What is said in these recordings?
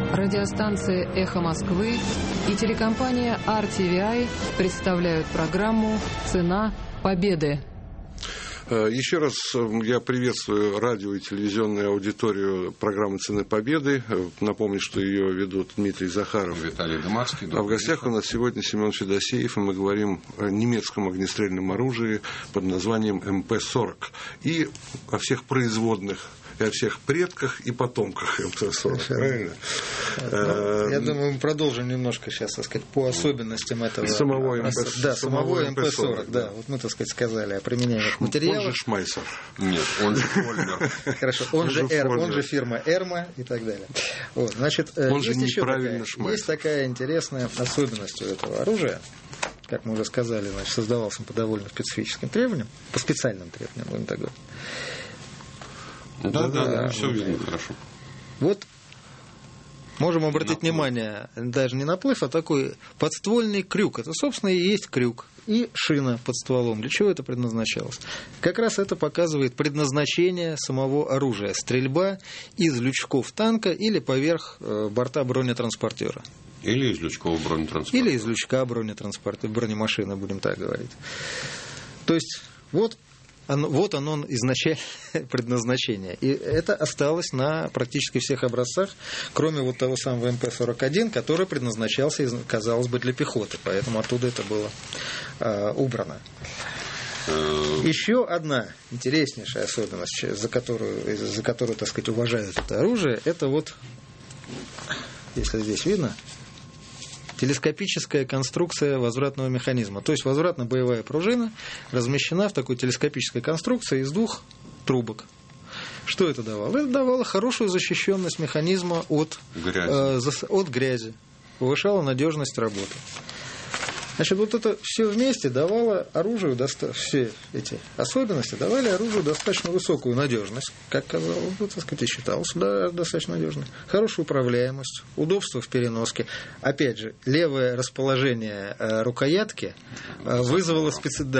Радиостанция «Эхо Москвы» и телекомпания RTVI представляют программу «Цена победы». Еще раз я приветствую радио и телевизионную аудиторию программы «Цены победы». Напомню, что ее ведут Дмитрий Захаров и Виталий Дымарский. А в гостях у нас сегодня Семен Федосеев, и мы говорим о немецком огнестрельном оружии под названием МП-40 и о всех производных, и о всех предках и потомках МП-40, правильно? Я думаю, мы продолжим немножко сейчас, так сказать, по особенностям этого. Самого МП-40. Да, самого МП-40, да. Вот мы, так сказать, сказали о применяемых материалах. Он же Шмайсер. Нет, он же Фольмер. Хорошо, он же фирма Эрма и так далее. Вот, значит, он же неправильно Шмайсер. Есть такая интересная особенность у этого оружия. Как мы уже сказали, значит, создавался он по довольно специфическим требованиям, по специальным требованиям, будем так говорить. Да, все видно хорошо. Вот можем обратить внимание даже не наплыв, а такой подствольный крюк. Это, собственно, и есть крюк. И шина под стволом. Для чего это предназначалось? Как раз это показывает предназначение самого оружия. Стрельба из лючков танка или поверх борта бронетранспортера. Или из лючков бронетранспортера. Или из лючка бронетранспортера, бронемашины, будем так говорить. То есть, вот оно изначально предназначение. И это осталось на практически всех образцах, кроме вот того самого МП-41, который предназначался, казалось бы, для пехоты. Поэтому оттуда это было убрано. Еще одна интереснейшая особенность, за которую, так сказать, уважают это оружие, это вот, если здесь видно, телескопическая конструкция возвратного механизма. То есть возвратно-боевая пружина размещена в такой телескопической конструкции из двух трубок. Что это давало? Это давало хорошую защищенность механизма от грязи. Повышало надежность работы. Значит, вот это все вместе давало оружию, все эти особенности давали оружию достаточно высокую надежность, как казалось бы, так сказать, и считалось, да, достаточно надежной. Хорошую управляемость, удобство в переноске. Опять же, левое расположение рукоятки вызвало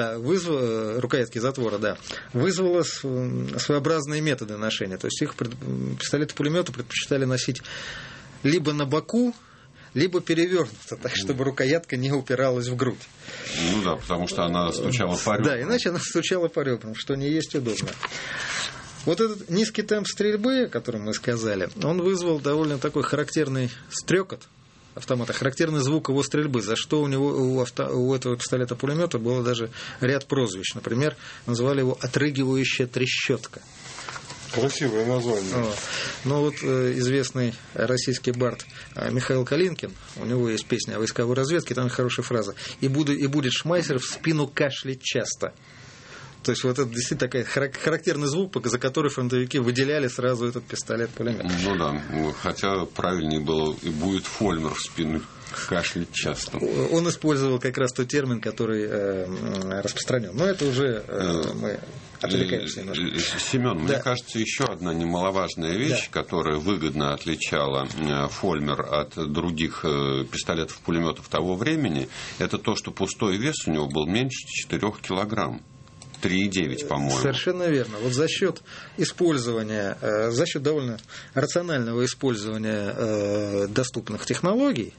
рукоятки затвора, да, вызвало своеобразные методы ношения. То есть их пистолеты-пулеметы предпочитали носить либо на боку, либо перевернуто, так, чтобы рукоятка не упиралась в грудь. Ну да, потому что она стучала по ребрам. Да, иначе она стучала по ребрам, что не есть удобно. Вот этот низкий темп стрельбы, о котором мы сказали, он вызвал довольно такой характерный стрекот автомата, характерный звук его стрельбы, за что у этого пистолета-пулемета было даже ряд прозвищ. Например, называли его «отрыгивающая трещотка». Красивое название. Ну вот известный российский бард Михаил Калинкин, у него есть песня о войсковой разведке, там хорошая фраза: «И будет Шмайсер в спину кашлять часто». То есть вот это действительно такой характерный звук, за который фронтовики выделяли сразу этот пистолет-пулемет. Ну да, хотя правильнее было «и будет Фольмер в спину кашлять часто». Он использовал как раз тот термин, который распространен. Но это уже мы отвлекаемся немножко. Семен, мне кажется, еще одна немаловажная вещь, которая выгодно отличала Фольмер от других пистолетов-пулеметов того времени, это то, что пустой вес у него был меньше 4 килограмм. 3,9, по-моему. Совершенно верно. Вот за счет использования, за счет довольно рационального использования доступных технологий,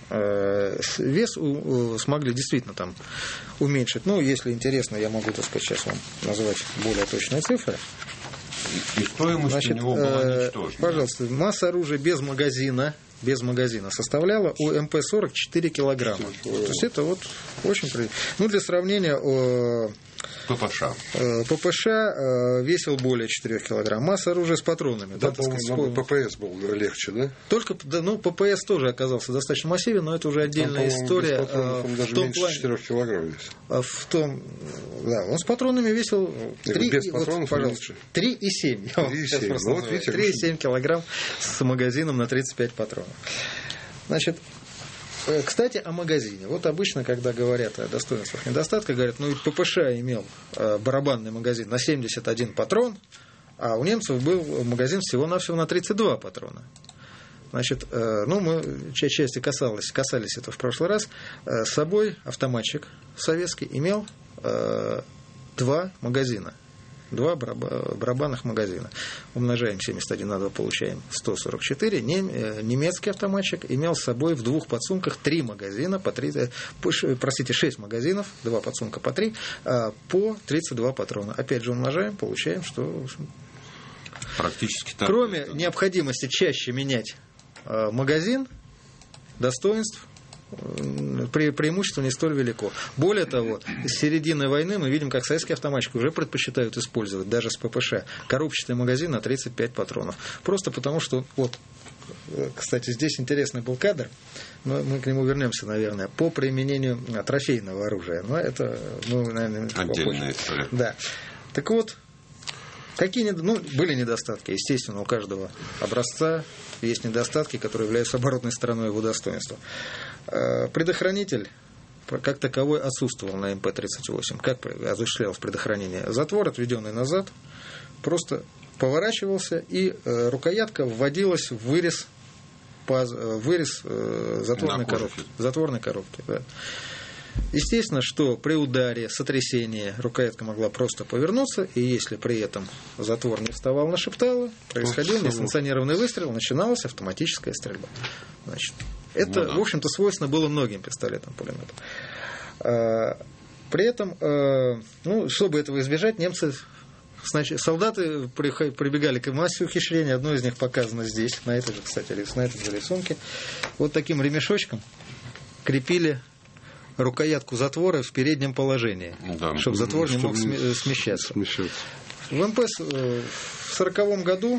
вес смогли действительно там уменьшить. Ну, если интересно, я могу, так сказать, сейчас вам назвать более точные цифры. И стоимость у него была ничтожная. Пожалуйста, масса оружия без магазина составляла у МП-40 4 килограмма. То есть это вот очень... Ну, для сравнения, ППШ весил более 4 килограмм. Масса оружия с патронами. Да, по-моему, ППС был легче, да? ППС тоже оказался достаточно массивен, но это уже отдельная история. Без патронов даже меньше 4 килограмм весил. Он с патронами весил 3,7. Без патронов, пожалуйста, 3,7. 3,7 килограмм с магазином на 35 патронов. Значит, кстати, о магазине. Вот обычно, когда говорят о достоинствах и недостатках, говорят, ну и ППШ имел барабанный магазин на 71 патрон, а у немцев был магазин всего-навсего на 32 патрона. Значит, мы части касались этого в прошлый раз. С собой автоматчик советский имел 2 магазина. 2 барабанных магазина. Умножаем 71 на 2, получаем 144. Немецкий автоматчик имел с собой в 2 подсумках 3 магазина, 6 магазинов, 2 подсумка по 3, по 32 патрона. Опять же умножаем, получаем, что... В общем, практически так. Кроме необходимости чаще менять магазин, достоинств преимущество не столь велико. Более того, с середины войны мы видим, как советские автоматчики уже предпочитают использовать, даже с ППШ, коробчатый магазин на 35 патронов. Просто потому, что, вот, кстати, здесь интересный был кадр, но мы к нему вернемся, наверное, по применению трофейного оружия. Но это, наверное, отдельная история. Да. Так вот, какие были недостатки? Естественно, у каждого образца есть недостатки, которые являются оборотной стороной его достоинства. Предохранитель как таковой отсутствовал на МП-38. Как осуществлялось предохранение? Затвор, отведенный назад, просто поворачивался, и рукоятка вводилась в вырез затворной коробки. Да. Естественно, что при ударе, сотрясении рукоятка могла просто повернуться, и если при этом затвор не вставал на шептало, происходил несанкционированный выстрел, начиналась автоматическая стрельба. Значит, это, в общем-то, свойственно было многим пистолетам-пулеметам. При этом, чтобы этого избежать, солдаты прибегали к массе ухищрений. Одно из них показано здесь, на этой же рисунке. Вот таким ремешочком крепили рукоятку затвора в переднем положении, чтобы затвор не мог смещаться. В МП в 1940 году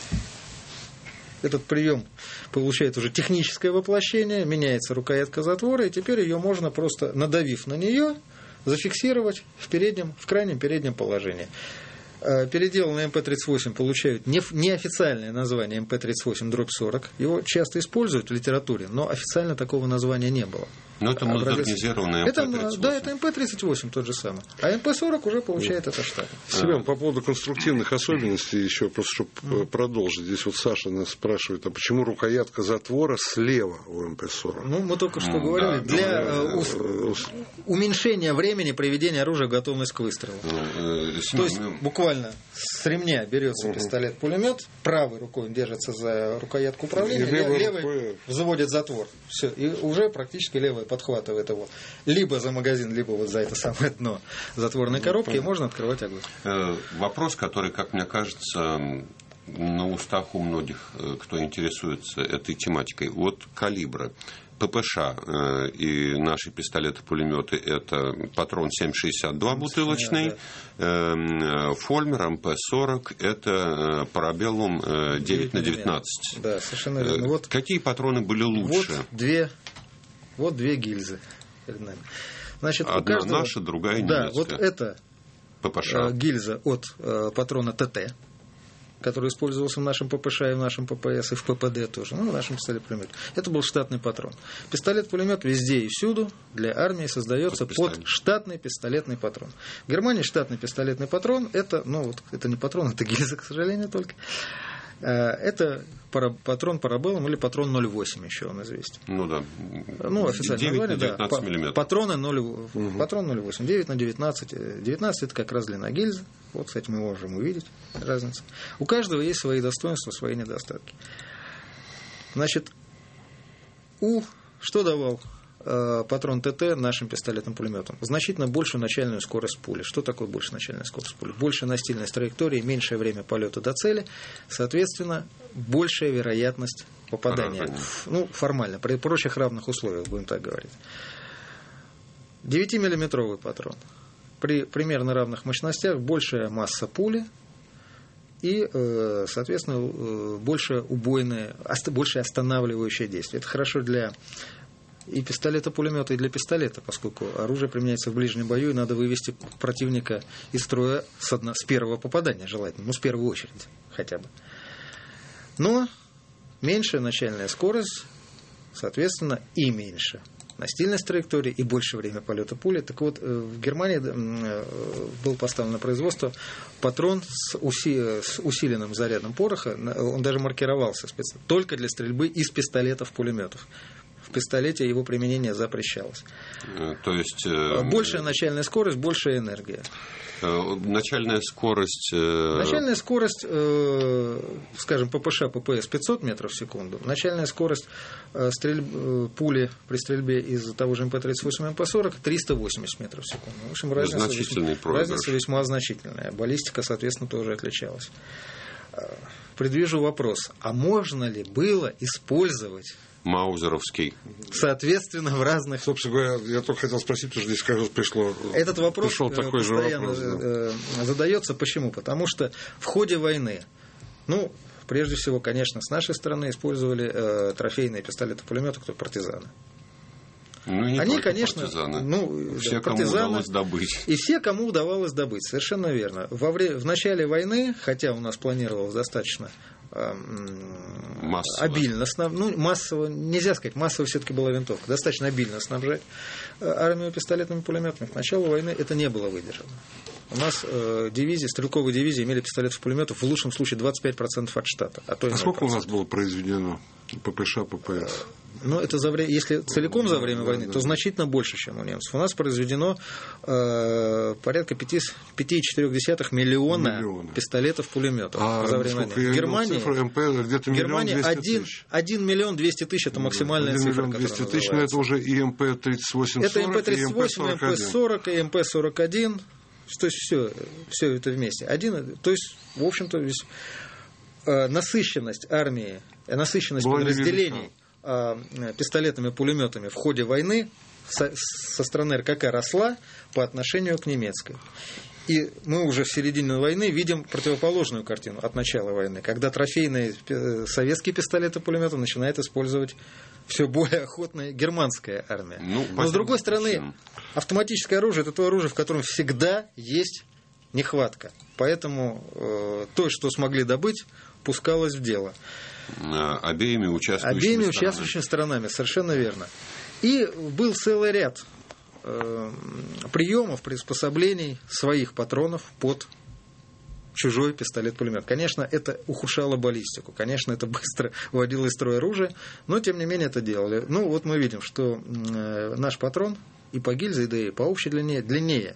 этот прием получает уже техническое воплощение, меняется рукоятка затвора, и теперь ее можно просто, надавив на нее, зафиксировать в крайнем переднем положении. Переделанные МП-38 получают неофициальное название МП-38-40. Его часто используют в литературе, но официально такого названия не было. Но это модернизированный МП-38. Да, это МП-38 тот же самый. А МП-40 уже получает это штат. Семен, по поводу конструктивных особенностей, еще просто, чтобы продолжить. Здесь вот Саша нас спрашивает, а почему рукоятка затвора слева у МП-40? Мы только что говорили, для уменьшения времени приведения оружия в готовность к выстрелу. То есть, буквально с ремня берется пистолет-пулемет, правой рукой он держится за рукоятку управления, левой заводит затвор. Все, и уже практически левая подхватывает его либо за магазин, либо вот за это самое дно затворной коробки, и можно открывать огонь. Вопрос, который, как мне кажется, на устах у многих, кто интересуется этой тематикой, от калибра. ППШ и наши пистолеты-пулеметы — это патрон 7,62 бутылочный, Фольмер МП-40 — это парабеллум 9х19. Да, совершенно верно. Какие патроны были лучше? Вот две гильзы перед нами. Значит, одна наша, другая немецкая. Да, вот это ППШ. Гильза от патрона ТТ, который использовался в нашем ППШ и в нашем ППС, и в ППД тоже, в нашем пистолете-пулемете. Это был штатный патрон. Пистолет-пулемет везде и всюду для армии создается под штатный пистолетный патрон. В Германии штатный пистолетный патрон — это, это не патрон, это гильза, к сожалению, только. Это патрон парабеллум или патрон 0,8 еще он известен. Официальное название, 19 мм. Патрон 0,8, 9 на 19. 19 это как раз длина гильзы. Вот, кстати, мы можем увидеть разницу. У каждого есть свои достоинства, свои недостатки. Значит, что давал патрон ТТ нашим пистолетом-пулеметом? Значительно большую начальную скорость пули. Что такое большая начальная скорость пули? Большая настильность траектории, меньшее время полета до цели, соответственно, большая вероятность попадания. Формально, при прочих равных условиях, будем так говорить. 9-миллиметровый патрон. При примерно равных мощностях большая масса пули и, соответственно, большее останавливающее действие. Это хорошо для и пистолета-пулемета, и для пистолета, поскольку оружие применяется в ближнем бою, и надо вывести противника из строя с первого попадания, желательно, с первой очереди хотя бы. Но меньшая начальная скорость, соответственно, и меньше настильность траектории, и больше время полета пули. Так вот, в Германии был поставлен на производство патрон с усиленным зарядом пороха, он даже маркировался специально, только для стрельбы из пистолетов-пулеметов. В пистолете его применение запрещалось. То есть... Большая начальная скорость, большая энергия. Начальная скорость... Начальная скорость, скажем, ППШ, ППС 500 метров в секунду. Начальная скорость пули при стрельбе из того же МП-38 МП-40 380 метров в секунду. В общем, разница весьма значительная. Баллистика, соответственно, тоже отличалась. Предвижу вопрос. А можно ли было использовать маузеровский? Соответственно, в разных... Собственно говоря, я только хотел спросить, потому что здесь, кажется, пришло... Этот вопрос такой постоянно же вопрос, задается. Почему? Потому что в ходе войны, прежде всего, конечно, с нашей стороны использовали трофейные пистолеты-пулеметы, кто партизаны. Они, конечно, партизаны. Все, кому удалось добыть. И все, кому удавалось добыть, совершенно верно. В начале войны, хотя у нас планировалось достаточно обильно, массово, нельзя сказать, массово все-таки была винтовка, достаточно обильно снабжать армию пистолетными пулеметами. К началу войны это не было выдержано. У нас стрелковые дивизии имели пистолетов-пулеметов в лучшем случае 25% от штата. А сколько у нас было произведено ППШ, ППС? Это если целиком за время войны, то значительно больше, чем у немцев. У нас произведено порядка 5,4 миллиона пистолетов-пулеметов за время войны. В Германии 1 миллион 200 тысяч это максимальная цифра. 1 миллион 200 тысяч, но это уже и МП-38-40, это МП-38, МП-40 и МП-41. То есть все это вместе. То есть, в общем-то, насыщенность армии, насыщенность подразделений пистолетами, пулеметами в ходе войны со стороны РКК росла по отношению к немецкой. И мы уже в середине войны видим противоположную картину от начала войны, когда трофейные советские пистолеты-пулеметы начинает использовать все более охотная германская армия. Но с другой стороны, автоматическое оружие – это то оружие, в котором всегда есть нехватка. Поэтому то, что смогли добыть, пускалось в дело. Обеими участвующими сторонами, совершенно верно. И был целый ряд приемов, приспособлений своих патронов под чужой пистолет-пулемет. Конечно, это ухудшало баллистику, конечно, это быстро выводило из строя оружие, но, тем не менее, это делали. Вот мы видим, что наш патрон и по гильзе, и по общей длиннее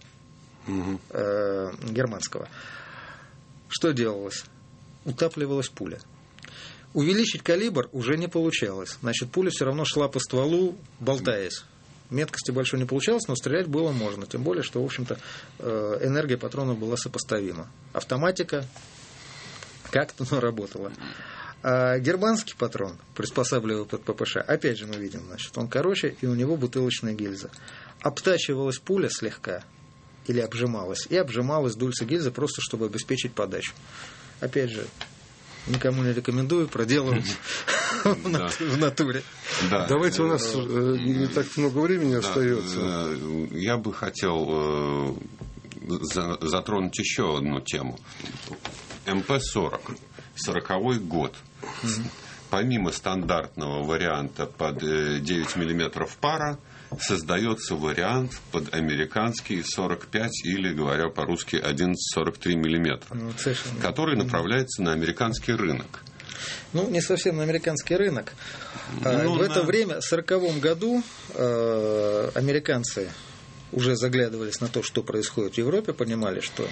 германского. Что делалось? Утапливалась пуля. Увеличить калибр уже не получалось. Значит, пуля все равно шла по стволу, болтаясь. Меткости большой не получалось, но стрелять было можно. Тем более, что, в общем-то, энергия патронов была сопоставима. Автоматика как-то работала. А германский патрон, приспосабливая под ППШ, опять же мы видим, значит, он короче, и у него бутылочная гильза. Обтачивалась пуля слегка или обжималась, и обжималась дульца гильзы просто, чтобы обеспечить подачу. Опять же, никому не рекомендую проделывать в натуре. Да. Давайте, у нас не так много времени остается. Я бы хотел затронуть еще одну тему. МП-40, 40-й год. Помимо стандартного варианта под 9 мм пара, создается вариант под американский 45 или, говоря по-русски, 11,43 мм, который направляется на американский рынок. Не совсем на американский рынок. В это время, в 1940 году, американцы уже заглядывались на то, что происходит в Европе, понимали, что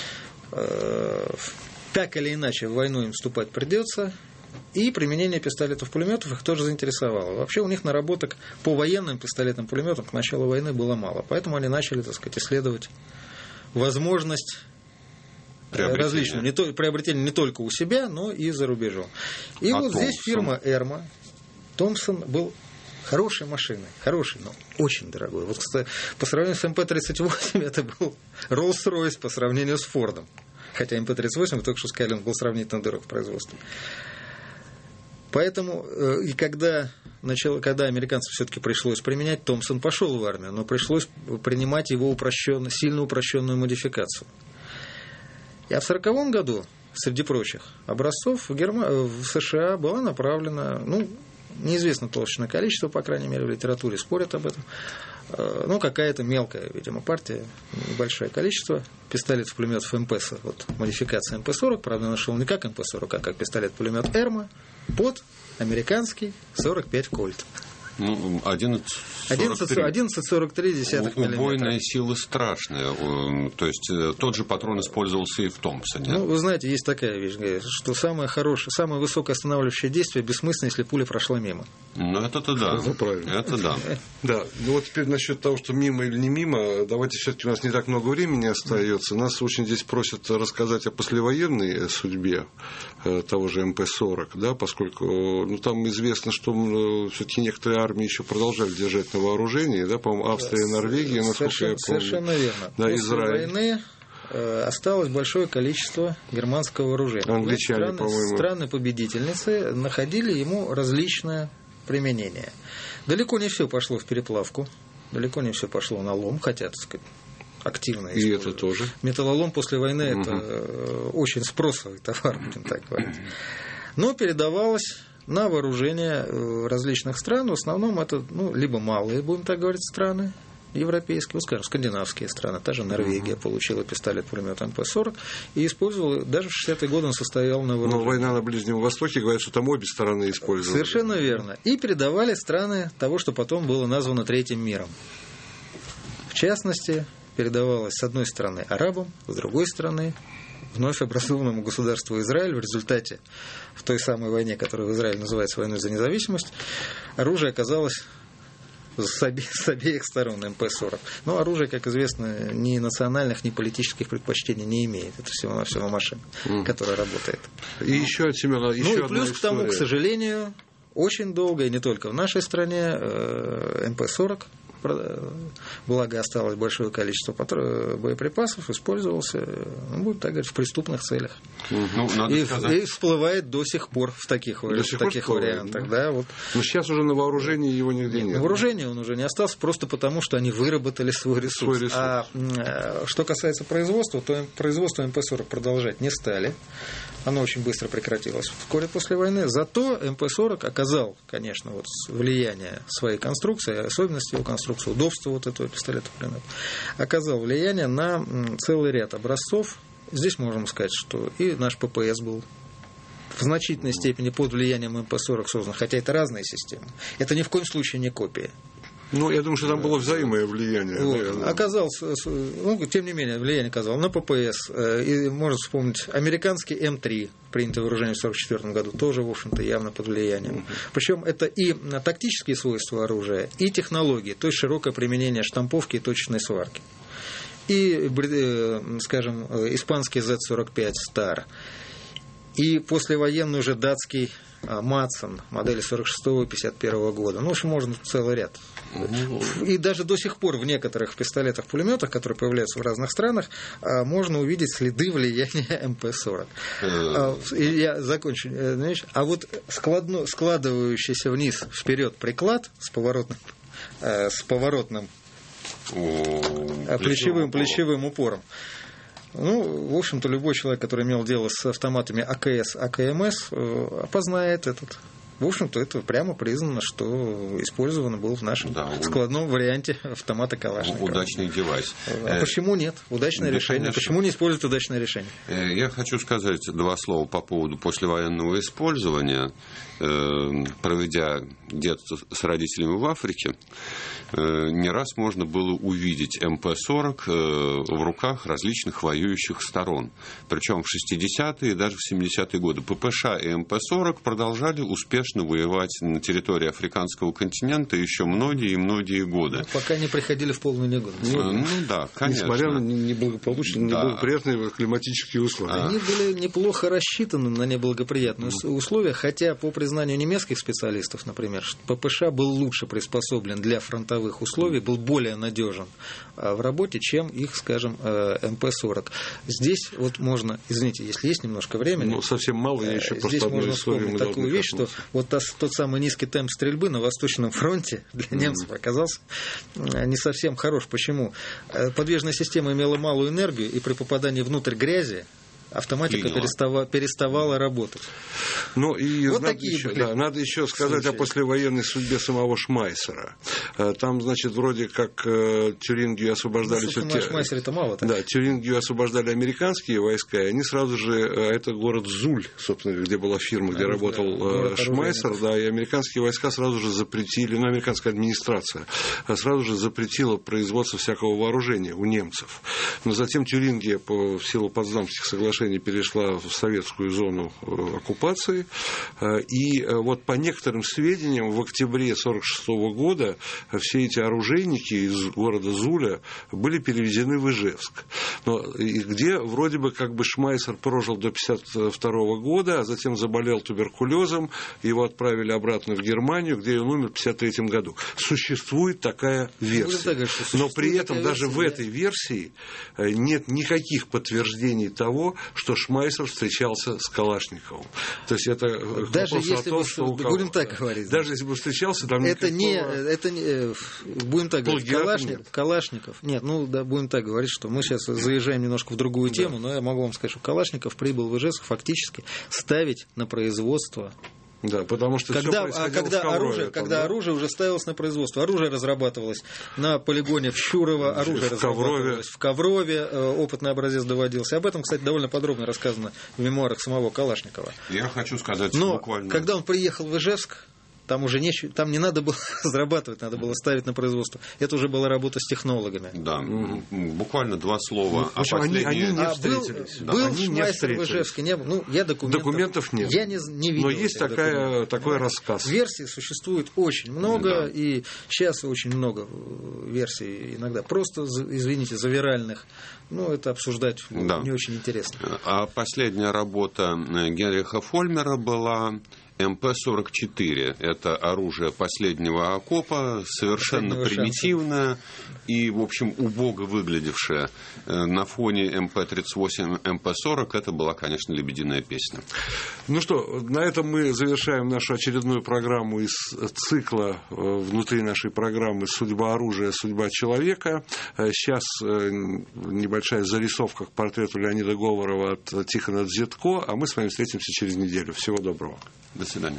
так или иначе в войну им вступать придется. И применение пистолетов-пулеметов их тоже заинтересовало. Вообще у них наработок по военным пистолетам-пулеметам к началу войны было мало. Поэтому они начали, исследовать возможность различную, приобретения не только у себя, но и за рубежом. И здесь фирма «Эрма», Томпсон был хорошей машиной, но очень дорогой. Кстати, по сравнению с МП-38 это был Роллс-Ройс по сравнению с Фордом. Хотя МП-38, вы только что сказали, он был сравнительно дорог в производстве. Поэтому, и когда американцам все-таки пришлось применять, Томпсон пошел в армию, но пришлось принимать его сильно упрощенную модификацию. И в 1940 году, среди прочих образцов, в США была направлена, неизвестно точное количество, по крайней мере, в литературе спорят об этом, какая-то мелкая, видимо, партия, небольшое количество пистолетов-пулеметов МПС, модификация МП-40, правда, нашел не как МП-40, а как пистолет-пулемет «Эрма» под американский 45 «Кольт». Ну, 11,43 мм. Убойная сила страшная. То есть тот же патрон использовался и в Томпсоне. Ну, вы знаете, есть такая вещь, что самое хорошее, самое высокое останавливающее действие бессмысленно, если пуля прошла мимо. Ну, это-то да. Это правильно. Это да. Да, ну вот теперь насчет того, что мимо или не мимо, давайте все-таки у нас не так много времени остается. Нас очень здесь просят рассказать о послевоенной судьбе того же МП-40, да, поскольку там известно, что все-таки некоторые армии еще продолжали держать на вооружении, да, по-моему, Австрия, Норвегия, насколько я помню. Совершенно верно. Да, После Израиль. войны осталось большое количество германского вооружения. Англичане, по-моему. Страны-победительницы находили ему различное применение. Далеко не все пошло в переплавку, далеко не все пошло на лом, хотя, так сказать, активно используют. И это тоже. Металлолом после войны это очень спросовый товар, будем так говорить. Но передавалось на вооружение различных стран. В основном это либо малые, будем так говорить, страны европейские, скажем, скандинавские страны. Та же Норвегия получила пистолет-пулемет МП-40 и использовала, даже в 60-е годы он состоял на вооружении. Но война на Ближнем Востоке, говорят, что там обе стороны использовали. Совершенно верно. И передавали страны того, что потом было названо Третьим миром. В частности, передавалось с одной стороны арабам, с другой стороны вновь образованному государству Израиль. В результате в той самой войне, которая в Израиле называется войной за независимость, оружие оказалось с обеих сторон МП-40. Но оружие, как известно, ни национальных, ни политических предпочтений не имеет. Это всего-навсего машина, которая работает. И еще от Семена, еще и плюс к тому, к сожалению, очень долго, и не только в нашей стране, МП-40, благо осталось большое количество боеприпасов, использовался, будем так говорить, в преступных целях. И всплывает до сих пор в таких вариантах. Да, вот. Но сейчас уже на вооружении его нигде нет. На вооружении он уже не остался, просто потому, что они выработали свой ресурс. А что касается производства, то производство МП-40 продолжать не стали. Оно очень быстро прекратилось вскоре после войны. Зато МП-40 оказал, конечно, влияние своей конструкции, особенности его конструкции, удобства этого пистолета-пулемета, оказал влияние на целый ряд образцов. Здесь можем сказать, что и наш ППС был в значительной степени под влиянием МП-40 создан, хотя это разные системы. Это ни в коем случае не копия. Я думаю, что там было взаимное влияние. Оказалось, тем не менее, влияние оказало на ППС. И можно вспомнить американский М3, принятый вооружение в 1944 году, тоже, в общем-то, явно под влиянием. Причем это и тактические свойства оружия, и технологии, то есть широкое применение штамповки и точечной сварки. И, скажем, испанский Z-45 Стар, и послевоенный уже датский Матсон, модели 46-51 года. В общем, можно целый ряд. И даже до сих пор в некоторых пистолетах-пулеметах, которые появляются в разных странах, можно увидеть следы влияния МП-40. И я закончу. А вот складывающийся вниз вперед приклад с поворотным плечевым упором. В общем-то, любой человек, который имел дело с автоматами АКС, АКМС, опознает этот. В общем-то, это прямо признано, что использовано было в нашем складном варианте автомата Калашникова. Удачный девайс. А почему нет? Удачное решение. Конечно. Почему не используют удачное решение? Я хочу сказать два слова по поводу послевоенного использования. Проведя детство с родителями в Африке, не раз можно было увидеть МП-40 в руках различных воюющих сторон. Причем в 60-е и даже в 70-е годы ППШ и МП-40 продолжали успешно воевать на территории африканского континента еще многие и многие годы. Пока не приходили в полную негодность. Да, конечно. Несмотря на неблагоприятные климатические условия. Они были неплохо рассчитаны на неблагоприятные условия, хотя по признанию немецких специалистов, например, ППШ был лучше приспособлен для фронтовых условий, был более надежен в работе, чем их, скажем, МП-40. Здесь можно, извините, если есть немножко времени, совсем мало, я еще здесь можно вспомнить такую вещь, что тот самый низкий темп стрельбы на Восточном фронте для немцев оказался не совсем хорош. Почему? Подвижная система имела малую энергию, и при попадании внутрь грязи автоматика переставала работать. Ну и вот надо еще сказать о послевоенной судьбе самого Шмайсера. Там, значит, вроде как Тюрингию освобождали... Шмайсера-то мало. Так. Да, Тюрингию освобождали американские войска, и они сразу же... Это город Зуль, собственно, где была фирма, где работал Шмайсер, да, и американские войска сразу же запретили, американская администрация сразу же запретила производство всякого вооружения у немцев. Но затем Тюрингия в силу Потсдамских соглашений перешла в советскую зону оккупации, и вот по некоторым сведениям в октябре 1946 года все эти оружейники из города Зуля были перевезены в Ижевск, где вроде бы как бы Шмайсер прожил до 1952 года, а затем заболел туберкулезом, его отправили обратно в Германию, где он умер в 1953 году. Существует такая версия. Но при этом даже в этой версии нет никаких подтверждений того, что Шмайсер встречался с Калашниковым. То есть это даже если будем так говорить. Даже если бы встречался, там это не будем так говорить, Калашников. Нет, будем так говорить, что мы сейчас заезжаем немножко в другую тему, но я могу вам сказать, что Калашников прибыл в Ижевск фактически ставить на производство. Да, потому что когда оружие уже ставилось на производство. Оружие разрабатывалось на полигоне в Щурово, оружие разрабатывалось в Коврове, опытный образец доводился. Об этом, кстати, довольно подробно рассказано в мемуарах самого Калашникова. Я хочу сказать буквально... когда он приехал в Ижевск, там уже там не надо было разрабатывать, надо было ставить на производство. Это уже была работа с технологами. Да, буквально два слова. Они не встретились. Был Шмайсер в Ижевске, не был. Я документов нет. Я не видел. Но есть такой рассказ. Версий существует очень много, и сейчас очень много версий иногда. Просто, извините, завиральных. Это обсуждать не очень интересно. А последняя работа Генриха Фольмера была... МП-44 – это оружие последнего окопа, совершенно примитивное и, в общем, убого выглядевшее. На фоне МП-38, МП-40 это была, конечно, «Лебединая песня». Ну что, на этом мы завершаем нашу очередную программу из цикла внутри нашей программы «Судьба оружия, судьба человека». Сейчас небольшая зарисовка к портрету Леонида Говорова от Тихона Дзетко, а мы с вами встретимся через неделю. Всего доброго. До свидания.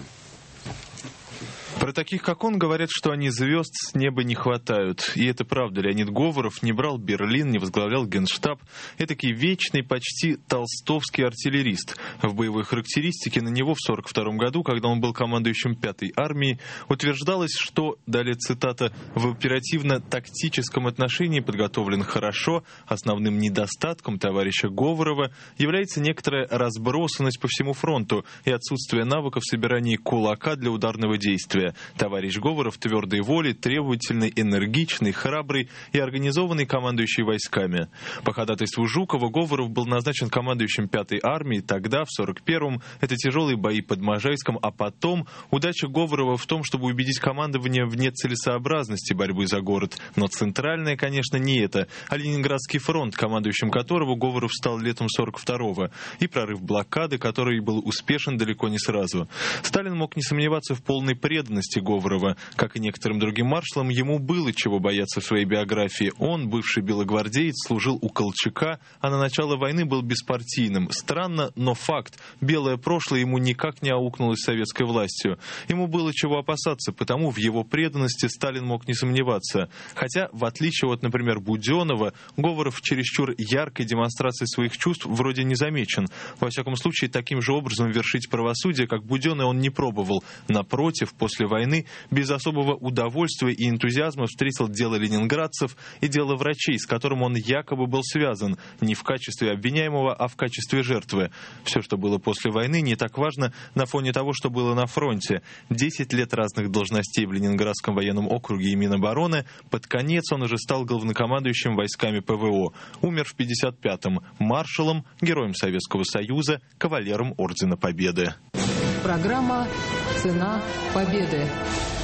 Про таких, как он, говорят, что они звезд с неба не хватают. И это правда. Леонид Говоров не брал Берлин, не возглавлял Генштаб. Этакий вечный, почти толстовский артиллерист. В боевой характеристике на него в 1942 году, когда он был командующим 5-й армией, утверждалось, что, далее цитата, в оперативно-тактическом отношении подготовлен хорошо. Основным недостатком товарища Говорова является некоторая разбросанность по всему фронту и отсутствие навыков собирания кулака для ударного действия. Товарищ Говоров твердой воли, требовательный, энергичный, храбрый и организованный командующий войсками. По ходатайству Жукова Говоров был назначен командующим 5-й армии. Тогда, в 1941-м, это тяжелые бои под Можайском, а потом удача Говорова в том, чтобы убедить командование в нецелесообразности борьбы за город. Но центральное, конечно, не это, а Ленинградский фронт, командующим которого Говоров стал летом 1942-го, и прорыв блокады, который был успешен далеко не сразу. Сталин мог не сомневаться в полной преданности Говорова. Как и некоторым другим маршалам, ему было чего бояться в своей биографии. Он, бывший белогвардеец, служил у Колчака, а на начало войны был беспартийным. Странно, но факт. Белое прошлое ему никак не аукнулось советской властью. Ему было чего опасаться, потому в его преданности Сталин мог не сомневаться. Хотя, в отличие от, например, Буденова, Говоров в чересчур яркой демонстрации своих чувств вроде не замечен. Во всяком случае, таким же образом вершить правосудие, как Буденный, он не пробовал. Напротив, после войны без особого удовольствия и энтузиазма встретил дело ленинградцев и дело врачей, с которым он якобы был связан, не в качестве обвиняемого, а в качестве жертвы. Все, что было после войны, не так важно на фоне того, что было на фронте. 10 лет разных должностей в Ленинградском военном округе и Минобороны. Под конец он уже стал главнокомандующим войсками ПВО. Умер в 1955-м, маршалом, героем Советского Союза, кавалером Ордена Победы. Программа «Цена победы».